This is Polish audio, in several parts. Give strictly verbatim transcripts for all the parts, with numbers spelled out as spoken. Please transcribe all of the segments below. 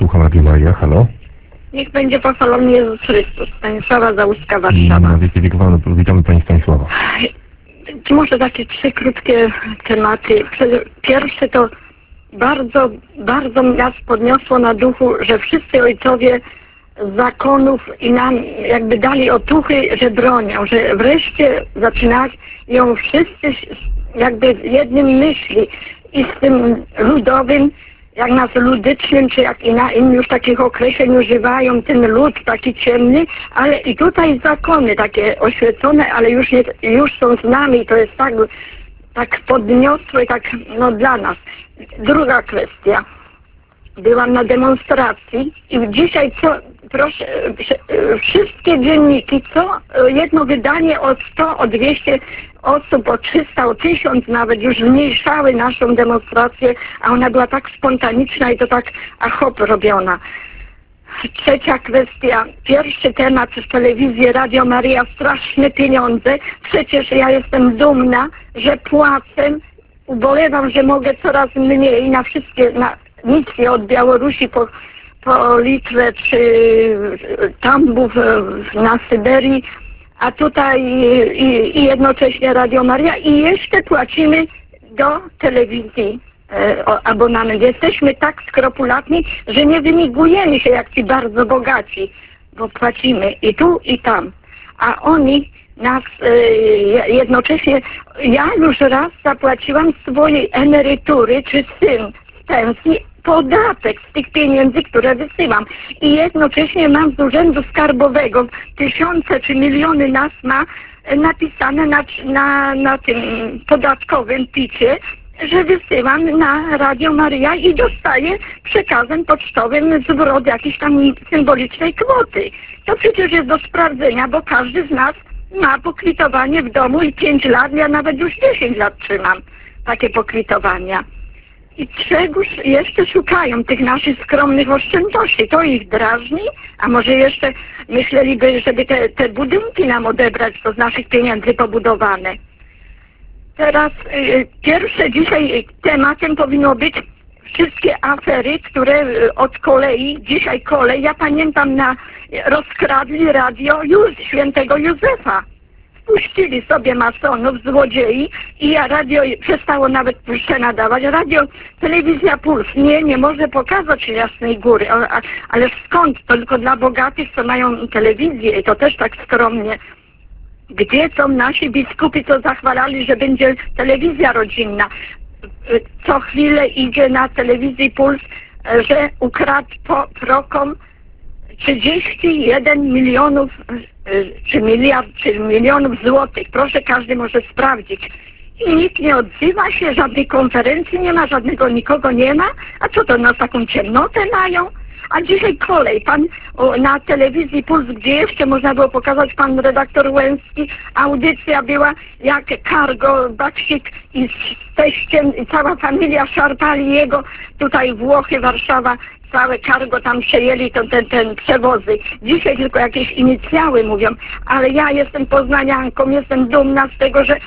Słucham Radio Maria, halo? Niech będzie pochwalony Jezus Chrystus. Stanisława Załuska, Warszawa. Na wieki wiekowane, witamy Pani Stanisława. Może takie trzy krótkie tematy. Pierwsze to bardzo, bardzo nas podniosło na duchu, że wszyscy ojcowie zakonów i nam jakby dali otuchy, że bronią, że wreszcie zaczynają wszyscy jakby w jednym myśli i z tym ludowym, jak nas ludycznym, czy jak i na innym już takich określeń używają, ten lud taki ciemny, ale i tutaj zakony takie oświecone, ale już, nie, już są z nami, to jest tak, tak podniosłe, tak no dla nas. Druga kwestia. Byłam na demonstracji i dzisiaj co, proszę, wszystkie dzienniki, co jedno wydanie o sto, o dwieście osób, o trzysta, o tysiąc nawet już zmniejszały naszą demonstrację, a ona była tak spontaniczna i to tak a hop robiona. Trzecia kwestia, pierwszy temat w telewizji Radio Maria, straszne pieniądze. Przecież ja jestem dumna, że płacę, ubolewam, że mogę coraz mniej na wszystkie, na misje od Białorusi po, po Litwę czy Tambów na Syberii, a tutaj i, i jednocześnie Radio Maria i jeszcze płacimy do telewizji e, abonament. Jesteśmy tak skrupulatni, że nie wymigujemy się jak ci bardzo bogaci, bo płacimy i tu i tam, a oni nas e, jednocześnie, ja już raz zapłaciłam swojej emerytury, czy syn z pensji, podatek z tych pieniędzy, które wysyłam. I jednocześnie mam z Urzędu Skarbowego tysiące czy miliony nas ma napisane na, na, na tym podatkowym picie, że wysyłam na Radio Maria i dostaję przekazem pocztowym zwrot jakiejś tam symbolicznej kwoty. To przecież jest do sprawdzenia, bo każdy z nas ma pokwitowanie w domu i pięć lat, ja nawet już dziesięć lat trzymam takie pokwitowania. I czegoś jeszcze szukają tych naszych skromnych oszczędności. To ich drażni, a może jeszcze myśleliby, żeby te, te budynki nam odebrać, to z naszych pieniędzy pobudowane. Teraz y, pierwsze dzisiaj tematem powinno być wszystkie afery, które y, od kolei, dzisiaj kolej, ja pamiętam, na rozkradli radio Józ, świętego Józefa. Puścili sobie masonów, złodziei i radio przestało nawet puszczę nadawać. Radio, telewizja Puls, nie, nie może pokazać Jasnej Góry, a, ale skąd? To tylko dla bogatych, co mają telewizję i to też tak skromnie. Gdzie są nasi biskupi, co zachwalali, że będzie telewizja rodzinna? Co chwilę idzie na telewizji Puls, że ukradł po prokom trzydzieści jeden milionów czy miliard, czy milionów złotych. Proszę, każdy może sprawdzić. I nikt nie odzywa się, żadnej konferencji nie ma, żadnego nikogo nie ma. A co to, nas taką ciemnotę mają? A dzisiaj kolej, pan o, na telewizji Puls, gdzie jeszcze można było pokazać, pan redaktor Łęcki, audycja była jak cargo, baksik i z teściem, i cała familia szarpali jego, tutaj Włochy, Warszawa, całe cargo tam przejęli ten, ten, ten przewozy. Dzisiaj tylko jakieś inicjały mówią, ale ja jestem poznanianką, jestem dumna z tego, że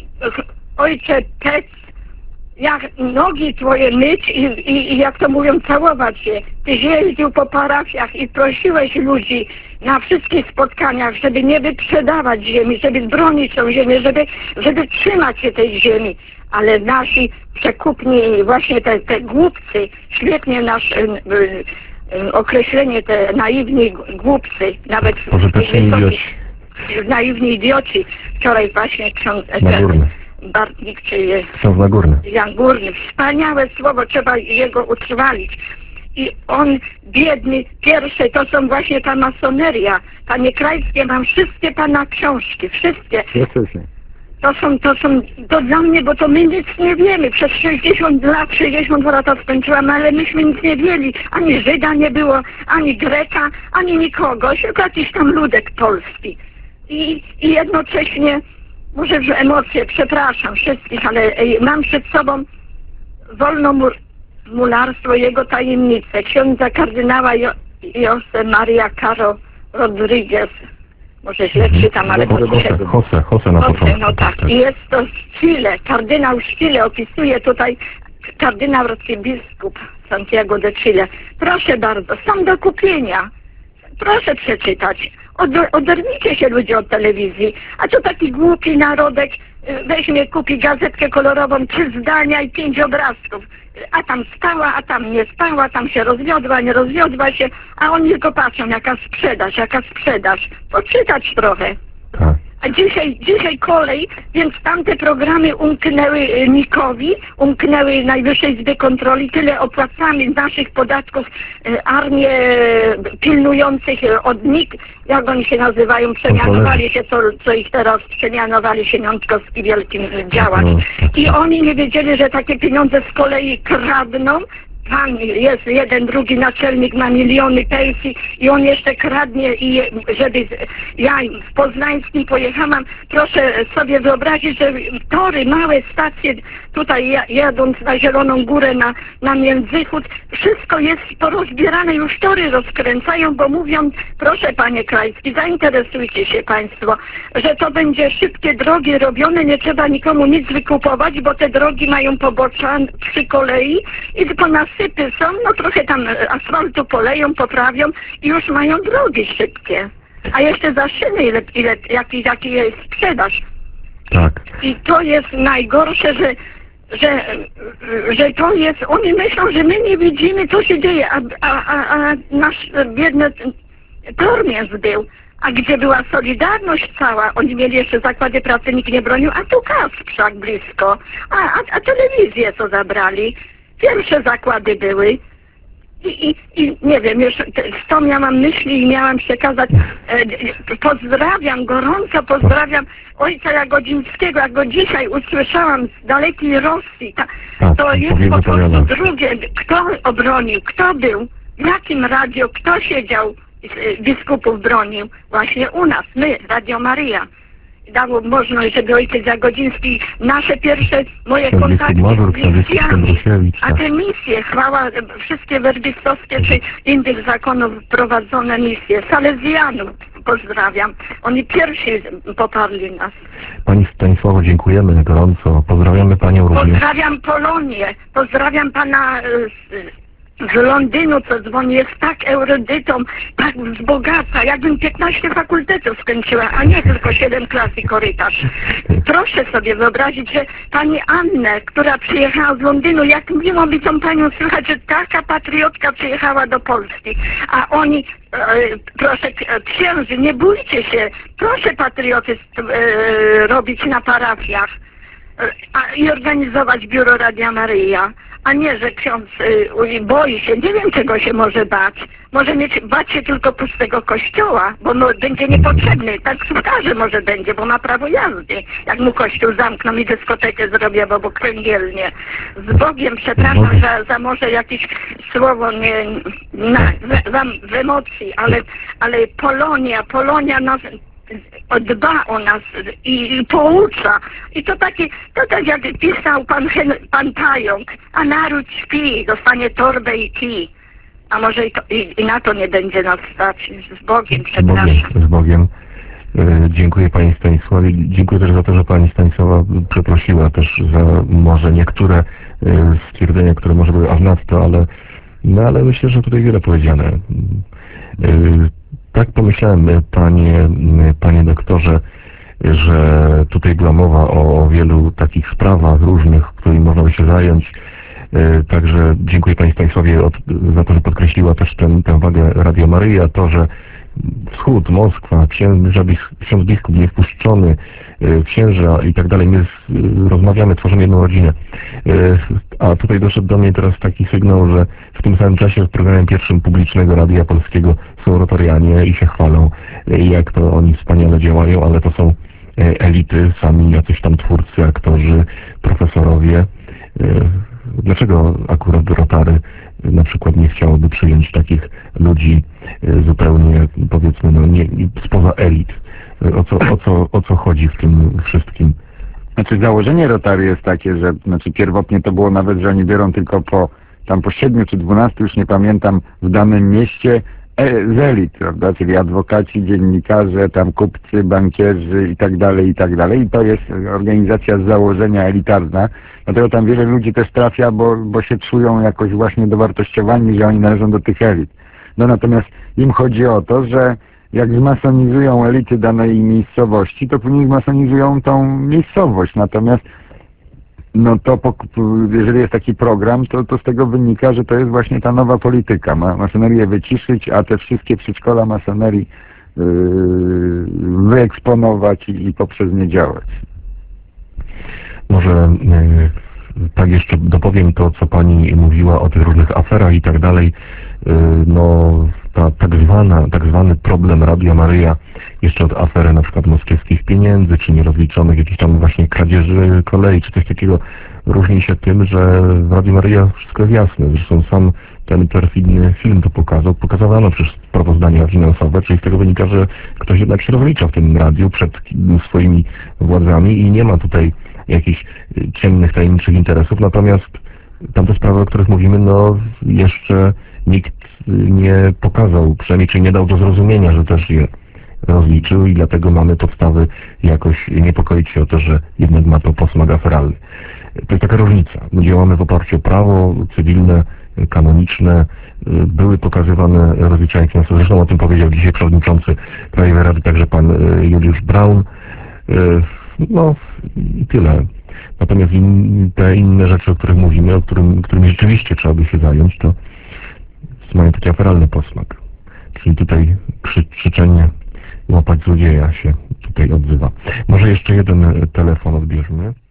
ojcze Pec, jak nogi twoje myć i, i, i jak to mówią, całować się. Tyś jeździł po parafiach i prosiłeś ludzi na wszystkich spotkaniach, żeby nie wyprzedawać ziemi, żeby bronić tą ziemię, żeby, żeby trzymać się tej ziemi. Ale nasi przekupni, właśnie te, te głupcy, świetnie nasz y, y, y, określenie, te naiwni głupcy, nawet idioci. naiwni idioci. Wczoraj właśnie ksiądz Nagórny. Bartnik, czy Ksiądz Nagórny. Jan Górny, wspaniałe słowo, trzeba jego utrwalić. I on, biedny, pierwsze, to są właśnie ta masoneria. Panie Krajskie, mam wszystkie pana książki, wszystkie. To są, to są, to dla mnie, bo to my nic nie wiemy. Przez sześćdziesiąt lat, sześćdziesiąt dwa lata skończyłam, ale myśmy nic nie wiedzieli. Ani Żyda nie było, ani Greka, ani nikogo, tylko jakiś tam ludek polski. I, i jednocześnie, może że emocje, przepraszam wszystkich, ale ej, mam przed sobą wolnomularstwo, jego tajemnice, księdza kardynała jo, Jose Maria Caro Rodriguez. Może źle czytam, ale Jose, Jose, Jose, Jose na początku. No tak, i jest to z Chile, kardynał z Chile, opisuje tutaj kardynał arcybiskup Santiago de Chile. Proszę bardzo, są do kupienia. Proszę przeczytać. Od, oderwijcie się ludzie od telewizji. A to taki głupi narodek y, weźmie, kupi gazetkę kolorową, trzy zdania i pięć obrazków. A tam spała, a tam nie spała, tam się rozwiodła, nie rozwiodła się, a oni tylko patrzą, jaka sprzedaż, jaka sprzedaż. Poczytać trochę. Tak. A dzisiaj, dzisiaj kolej, więc tamte programy umknęły Nikowi, umknęły Najwyższej Izbie Kontroli, tyle opłacamy z naszych podatków e, armię pilnujących e, od N I K, jak oni się nazywają, przemianowali się, co, co ich teraz przemianowali się Jątkowski, wielkim działacz. I oni nie wiedzieli, że takie pieniądze z kolei kradną. Pan jest jeden, drugi naczelnik, ma miliony pensji i on jeszcze kradnie i żeby ja w Poznańskim pojechałam, proszę sobie wyobrazić, że tory, małe stacje tutaj jadąc na Zieloną Górę, na, na Międzychód, wszystko jest porozbierane, już tory rozkręcają, bo mówią, proszę panie Krajski, zainteresujcie się państwo, że to będzie szybkie drogi robione, nie trzeba nikomu nic wykupować, bo te drogi mają pobocza przy kolei i tylko nas sypy są, no trochę tam asfaltu poleją, poprawią i już mają drogi szybkie. A jeszcze za szyny, ile, ile, jaki, jaki jest sprzedaż. Tak. I to jest najgorsze, że, że, że to jest, oni myślą, że my nie widzimy, co się dzieje, a, a, a, a nasz biedny Tormiec był. A gdzie była Solidarność cała? Oni mieli jeszcze zakłady pracy, nikt nie bronił, a tu Kasprzak blisko. A, a, a telewizję co zabrali? Pierwsze zakłady były i, i, i nie wiem, już z tą miałam myśli i miałam przekazać, e, pozdrawiam, gorąco pozdrawiam ojca Jagodzińskiego, jak go dzisiaj usłyszałam z dalekiej Rosji, ta, tak, to jest po prostu drugie, kto obronił, kto był, w jakim radio, kto siedział, biskupów bronił, właśnie u nas, my, Radio Maryja. Dało możliwość, żeby ojciec Jagodziński, nasze pierwsze moje Ksiądz kontakty Mazur, z misjami, a tak. te misje, chwała, wszystkie werbistowskie czy innych zakonów prowadzone misje, Salezjanów pozdrawiam, oni pierwsi poparli nas. Pani Stanisławo, dziękujemy gorąco, pozdrawiamy Panią również. Pozdrawiam Polonię, pozdrawiam Pana z, z Londynu, co dzwoni, jest tak erudytą, tak wzbogaca, jakbym piętnaście fakultetów skończyła, a nie tylko siedem klas i korytarz. Proszę sobie wyobrazić, że pani Annę, która przyjechała z Londynu, jak miło mi tą panią słychać, że taka patriotka przyjechała do Polski, a oni, e, proszę księży, nie bójcie się, proszę patriotyzm e, robić na parafiach e, a, i organizować biuro Radia Maryja. A nie, że ksiądz y, boi się, nie wiem czego się może bać. Może mieć, bać się tylko pustego kościoła, bo no, będzie niepotrzebny. Taksówkarzy może będzie, bo ma prawo jazdy. Jak mu kościół zamkną i dyskotekę zrobię, bo, bo kręgielnie. Z Bogiem, przepraszam za, za może jakieś słowo nie, na, w, w, w emocji, ale, ale Polonia, Polonia nas dba o nas i, i poucza. I to takie, to tak jak pisał pan, Hen, pan Pająk, a naród śpi, dostanie torbę i kij. A może i, to, i, i na to nie będzie nas stać. Z Bogiem, przepraszam. Z Bogiem, z Bogiem. E, dziękuję Pani Stanisławie. Dziękuję też za to, że Pani Stanisława przeprosiła też za może niektóre e, stwierdzenia, które może były aż nadto, ale, no, ale myślę, że tutaj wiele powiedziane. E, Tak pomyślałem, panie, panie doktorze, że tutaj była mowa o wielu takich sprawach różnych, którymi można by się zająć. Także dziękuję Pani Stanisławie od, za to, że podkreśliła też ten, tę wagę Radio Maryja, to, że Wschód, Moskwa, księdza, ksiądz biskup niewpuszczony, księża i tak dalej. My z, rozmawiamy, tworzymy jedną rodzinę. A tutaj doszedł do mnie teraz taki sygnał, że w tym samym czasie w programie pierwszym publicznego Radia Polskiego są Rotarianie i się chwalą, jak to oni wspaniale działają, ale to są elity, sami jacyś tam twórcy, aktorzy, profesorowie. Dlaczego akurat Rotary na przykład nie chciałoby przyjąć takich ludzi zupełnie, powiedzmy, no nie, spoza elit? O co, o co, o co chodzi w tym wszystkim? Znaczy założenie Rotary jest takie, że znaczy pierwotnie to było nawet, że oni biorą tylko po tam po siedmiu czy dwunastu, już nie pamiętam, w danym mieście, y, ludzi, którzy e, z elit, prawda, czyli adwokaci, dziennikarze, tam kupcy, bankierzy i tak dalej, i tak dalej. I to jest organizacja z założenia elitarna, dlatego tam wiele ludzi też trafia, bo, bo się czują jakoś właśnie dowartościowani, że oni należą do tych elit. No natomiast im chodzi o to, że jak zmasonizują elity danej miejscowości, to później zmasonizują tą miejscowość. Natomiast no to po, jeżeli jest taki program, to, to z tego wynika, że to jest właśnie ta nowa polityka. Ma, masonerię wyciszyć, a te wszystkie przedszkola masonerii yy, wyeksponować i, i poprzez nie działać. Może yy, tak jeszcze dopowiem to, co pani mówiła o tych różnych aferach i tak dalej. Yy, no ta tak zwana, tak zwany problem Radia Maryja jeszcze od afery na przykład moskiewskich pieniędzy, czy nierozliczonych jakichś tam właśnie kradzieży kolei, czy coś takiego, różni się tym, że w Radiu Maryja wszystko jest jasne. Zresztą sam ten perfidny film to pokazał. Pokazywano przecież sprawozdania finansowe, czyli z tego wynika, że ktoś jednak się rozlicza w tym radiu przed swoimi władzami i nie ma tutaj jakichś ciemnych, tajemniczych interesów. Natomiast tamte sprawy, o których mówimy, no jeszcze nikt nie pokazał, przynajmniej czy nie dał do zrozumienia, że też je rozliczył i dlatego mamy podstawy jakoś niepokoić się o to, że jednak ma to posmak aferalny. To jest taka różnica. My działamy w oparciu o prawo cywilne, kanoniczne, były pokazywane rozliczenia finansowe. Zresztą o tym powiedział dzisiaj przewodniczący Krajowej Rady, także pan Juliusz Braun. No i tyle. Natomiast in, te inne rzeczy, o których mówimy, o którym, którymi rzeczywiście trzeba by się zająć, to mają taki aferalny posmak. Czyli tutaj krzy, krzyczenie łapać złodzieja się tutaj odzywa. Może jeszcze jeden telefon odbierzmy.